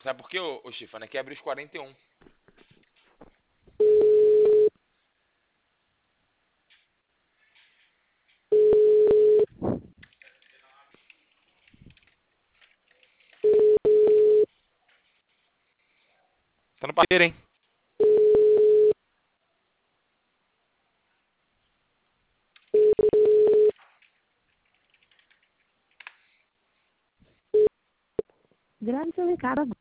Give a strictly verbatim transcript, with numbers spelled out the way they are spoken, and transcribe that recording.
Sabe por quê, ô, ô Chifana? Aqui abre os quarenta e um. Tá no parceiro, hein? Grave seu recado.